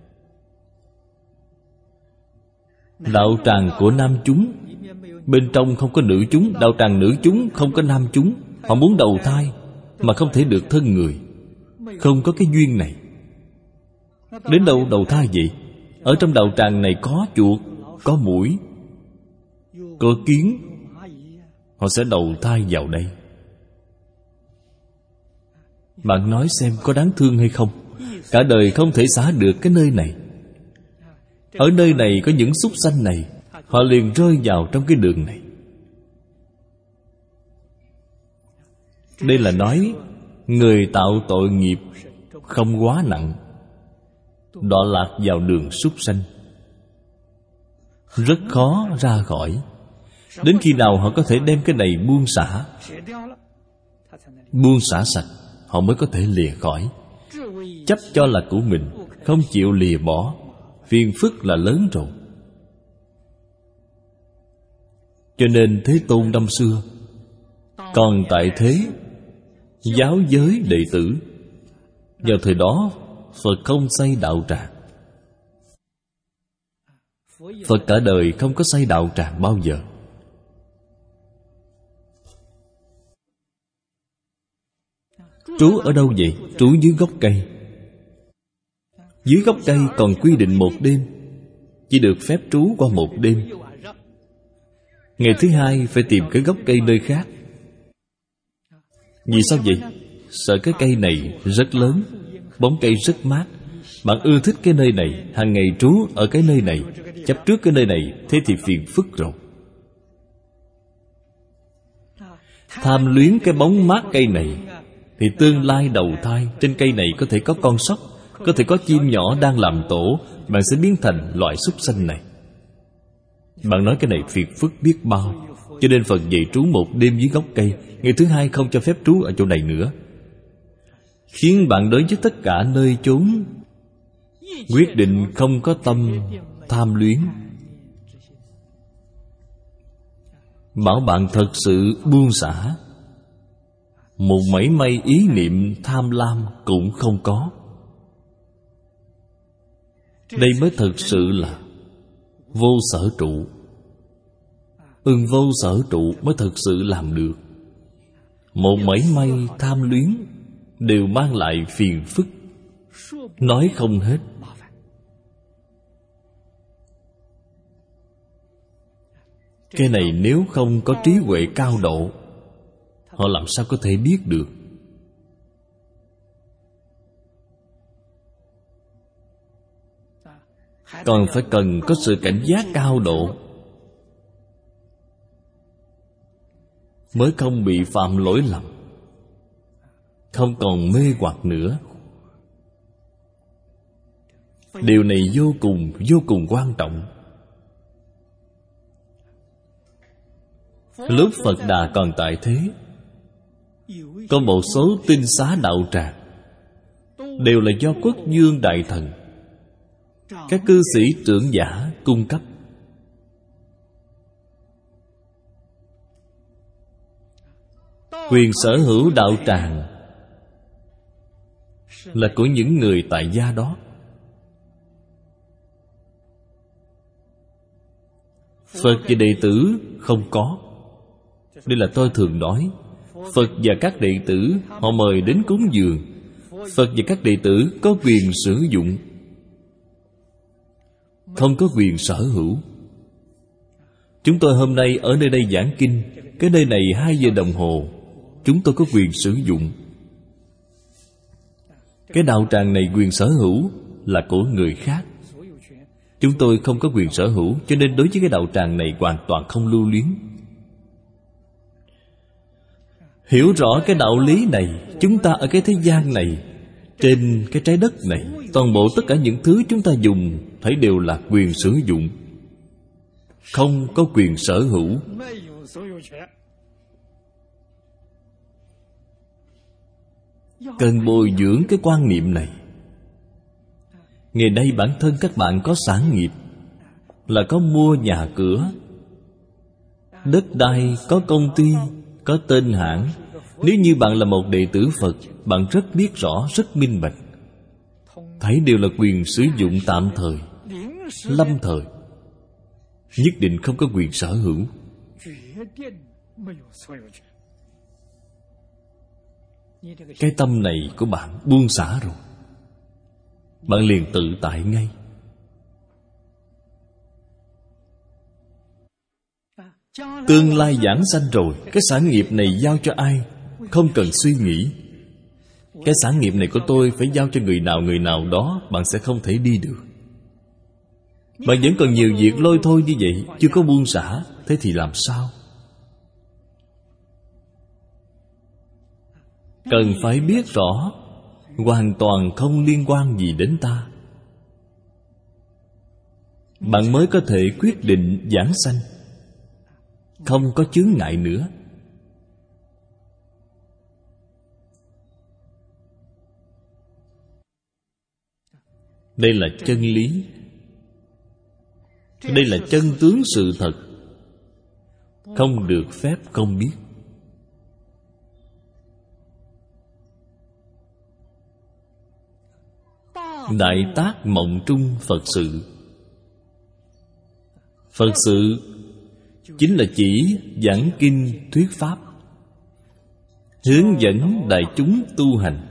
đạo tràng của nam chúng, bên trong không có nữ chúng. Đạo tràng nữ chúng không có nam chúng. Họ muốn đầu thai mà không thể được thân người, không có cái duyên này. Đến đâu đầu thai vậy? Ở trong đạo tràng này có chuột, có muỗi, có kiến, họ sẽ đầu thai vào đây. Bạn nói xem có đáng thương hay không? Cả đời không thể xả được cái nơi này. Ở nơi này có những súc sanh này, họ liền rơi vào trong cái đường này. Đây là nói người tạo tội nghiệp không quá nặng, đọa lạc vào đường súc sanh, rất khó ra khỏi. Đến khi nào họ có thể đem cái này buông xả, buông xả sạch, họ mới có thể lìa khỏi. Chấp cho là của mình, không chịu lìa bỏ, phiền phức là lớn rồi. Cho nên Thế Tôn năm xưa còn tại thế giáo giới đệ tử, vào thời đó Phật không xây đạo tràng. Phật cả đời không có xây đạo tràng bao giờ. Trú ở đâu vậy? Trú dưới gốc cây. Dưới gốc cây còn quy định một đêm, chỉ được phép trú qua một đêm. Ngày thứ hai phải tìm cái gốc cây nơi khác. Vì sao vậy? Sợ cái cây này rất lớn, bóng cây rất mát. Bạn ưa thích cái nơi này, hàng ngày trú ở cái nơi này, chấp trước cái nơi này, thế thì phiền phức rồi. Tham luyến cái bóng mát cây này, thì tương lai đầu thai trên cây này có thể có con sóc, có thể có chim nhỏ đang làm tổ, bạn sẽ biến thành loại súc sanh này. Bạn nói cái này phiền phức biết bao. Cho nên Phật dạy trú một đêm dưới gốc cây, ngày thứ hai không cho phép trú ở chỗ này nữa, khiến bạn đối với tất cả nơi chốn quyết định không có tâm tham luyến. Bảo bạn thật sự buông xả, một mảy may ý niệm tham lam cũng không có. Đây mới thật sự là vô sở trụ. Ưng vô sở trụ mới thật sự làm được. một mảy may tham luyến đều mang lại phiền phức nói không hết. Cái này nếu không có trí huệ cao độ, họ làm sao có thể biết được. Còn phải cần có sự cảnh giác cao độ, mới không bị phạm lỗi lầm, không còn mê hoặc nữa. Điều này vô cùng, vô cùng quan trọng. Lúc Phật Đà còn tại thế, có một số tinh xá đạo tràng đều là do Quốc vương Đại Thần, các cư sĩ trưởng giả cung cấp. Quyền sở hữu đạo tràng là của những người tại gia đó. Phật và đệ tử không có. Đây là tôi thường nói, Phật và các đệ tử họ mời đến cúng dường, Phật và các đệ tử có quyền sử dụng, không có quyền sở hữu. Chúng tôi hôm nay ở nơi đây giảng kinh, cái nơi này hai giờ đồng hồ, chúng tôi có quyền sử dụng. Cái đạo tràng này quyền sở hữu là của người khác, chúng tôi không có quyền sở hữu, cho nên đối với cái đạo tràng này hoàn toàn không lưu luyến. Hiểu rõ cái đạo lý này, chúng ta ở cái thế gian này, trên cái trái đất này, toàn bộ tất cả những thứ chúng ta dùng thấy đều là quyền sử dụng, không có quyền sở hữu. Cần bồi dưỡng cái quan niệm này. Ngày nay bản thân các bạn có sản nghiệp, là có mua nhà cửa, đất đai, có công ty, có tên hãng. Nếu như bạn là một đệ tử Phật, bạn rất biết rõ, rất minh bạch, thấy đều là quyền sử dụng tạm thời, lâm thời, nhất định không có quyền sở hữu. Cái tâm này của bạn buông xả rồi, bạn liền tự tại ngay. Tương lai giảng sanh rồi, cái sản nghiệp này giao cho ai, không cần suy nghĩ. Cái sản nghiệp này của tôi phải giao cho người nào người nào đó, bạn sẽ không thể đi được. Bạn vẫn còn nhiều việc lôi thôi như vậy, chưa có buông xả, thế thì làm sao? Cần phải biết rõ, hoàn toàn không liên quan gì đến ta, bạn mới có thể quyết định giảng sanh, không có chướng ngại nữa. Đây là chân lý, đây là chân tướng sự thật, không được phép không biết. Đại tác mộng trung Phật sự. Phật sự chính là chỉ giảng kinh thuyết pháp, hướng dẫn đại chúng tu hành,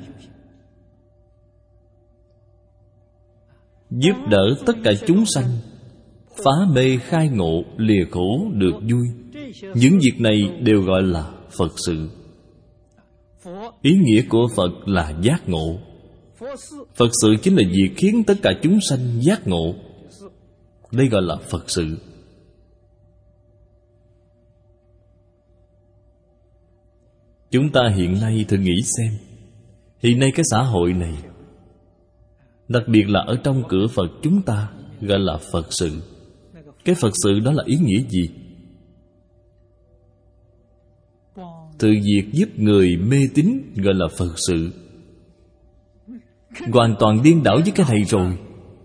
giúp đỡ tất cả chúng sanh phá mê khai ngộ, lìa khổ được vui. Những việc này đều gọi là Phật sự. Ý nghĩa của Phật là giác ngộ. Phật sự chính là việc khiến tất cả chúng sanh giác ngộ. Đây gọi là Phật sự. Chúng ta hiện nay thử nghĩ xem, hiện nay cái xã hội này, đặc biệt là ở trong cửa Phật chúng ta, gọi là Phật sự. Cái Phật sự đó là ý nghĩa gì? Từ việc giúp người mê tín gọi là Phật sự. Hoàn toàn điên đảo với cái này rồi.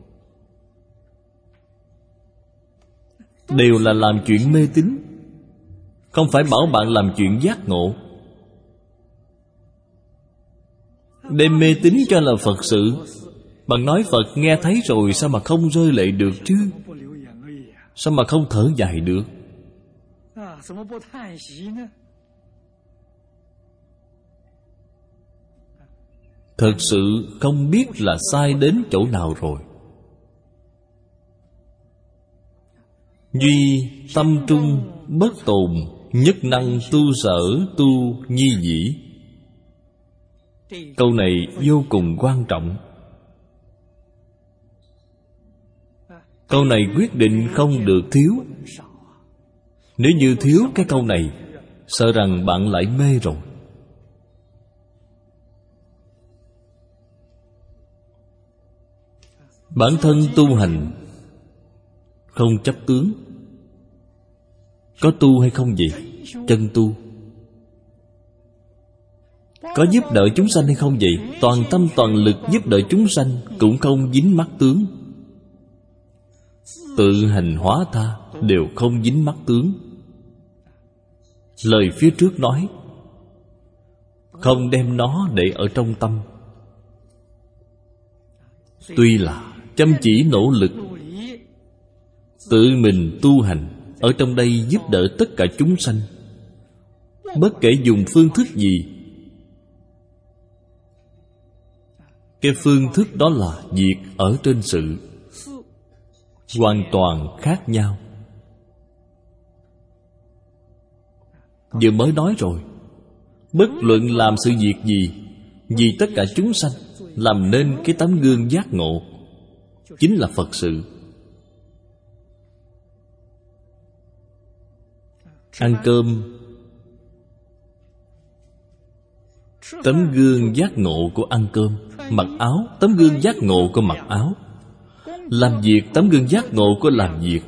Đều là làm chuyện mê tín, không phải bảo bạn làm chuyện giác ngộ. Đem mê tín cho là Phật sự. Bạn nói Phật nghe thấy rồi, sao mà không rơi lệ được chứ? Sao mà không thở dài được? thật sự không biết là sai đến chỗ nào rồi. Duy tâm trung bất tồn, nhất năng tu sở tu nhi dĩ. Câu này vô cùng quan trọng. Câu này quyết định không được thiếu. Nếu như thiếu cái câu này, sợ rằng bạn lại mê rồi. Bản thân tu hành không chấp tướng. Có tu hay không vậy? Chân tu. Có giúp đỡ chúng sanh hay không vậy? Toàn tâm toàn lực giúp đỡ chúng sanh, cũng không dính mắc tướng. Tự hành hóa tha đều không dính mắc tướng. Lời phía trước nói, không đem nó để ở trong tâm. Tuy là chăm chỉ nỗ lực, tự mình tu hành, ở trong đây giúp đỡ tất cả chúng sanh, bất kể dùng phương thức gì. Cái phương thức đó là việc ở trên sự, hoàn toàn khác nhau. Vừa mới nói rồi, bất luận làm sự việc gì, vì tất cả chúng sanh, làm nên cái tấm gương giác ngộ, chính là Phật sự. Ăn cơm, tấm gương giác ngộ của ăn cơm. Mặc áo, tấm gương giác ngộ của mặc áo. Làm việc, tấm gương giác ngộ của làm việc.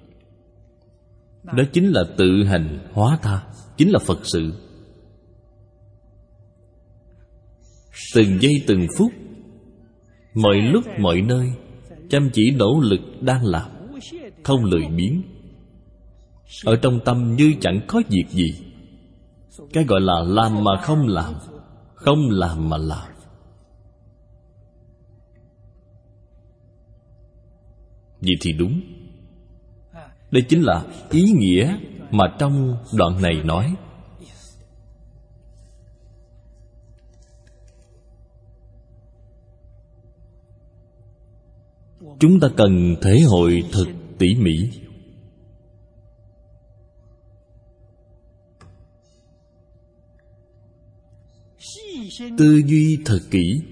Đó chính là tự hành hóa tha, chính là Phật sự. Từng giây từng phút, mọi lúc mọi nơi, chăm chỉ nỗ lực đang làm, không lười biếng. Ở trong tâm như chẳng có việc gì. Cái gọi là làm mà không làm, không làm mà làm. Vậy thì đúng. Đây chính là ý nghĩa mà trong đoạn này nói. Chúng ta cần thể hội thật tỉ mỉ. Tư duy thật kỹ.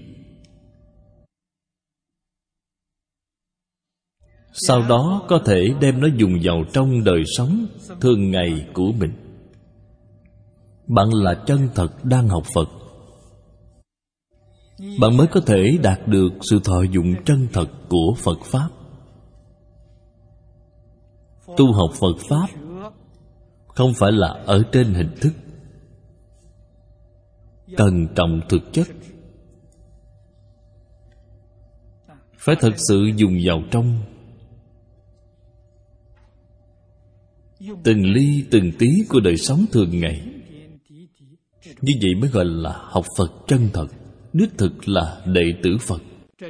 Sau đó có thể đem nó dùng vào trong đời sống thường ngày của mình. Bạn là chân thật đang học Phật, bạn mới có thể đạt được sự thọ dụng chân thật của Phật Pháp. Tu học Phật Pháp không phải là ở trên hình thức, cần trọng thực chất. Phải thật sự dùng vào trong, từng ly từng tí của đời sống thường ngày. Như vậy mới gọi là học Phật chân thật, đích thực là đệ tử Phật.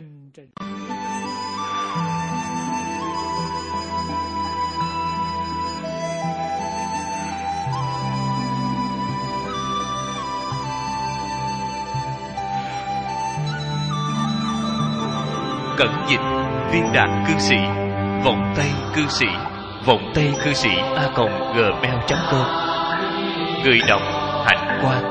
Cẩn dịch viên đạn cư sĩ, vọng tay cư sĩ, vọng tay cư sĩ a còng gmail chấm com. Người đọc Hạnh Quang.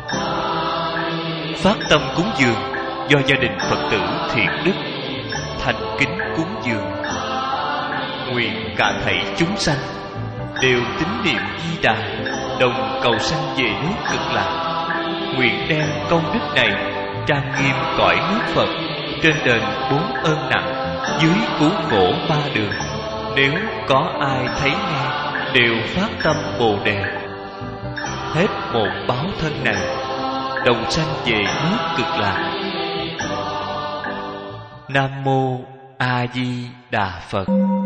Phát tâm cúng dường do gia đình Phật tử Thiện Đức thành kính cúng dường. Nguyện cả thảy chúng sanh đều tín niệm Di Đà, đồng cầu sanh về nước Cực Lạc. Nguyện đem công đức này trang nghiêm cõi nước Phật, trên đền bốn ơn nặng, dưới cứu khổ ba đường. Nếu có ai thấy nghe đều phát tâm Bồ Đề, hết một báo thân này đồng sanh về nước Cực Lạc. Nam mô A Di Đà Phật.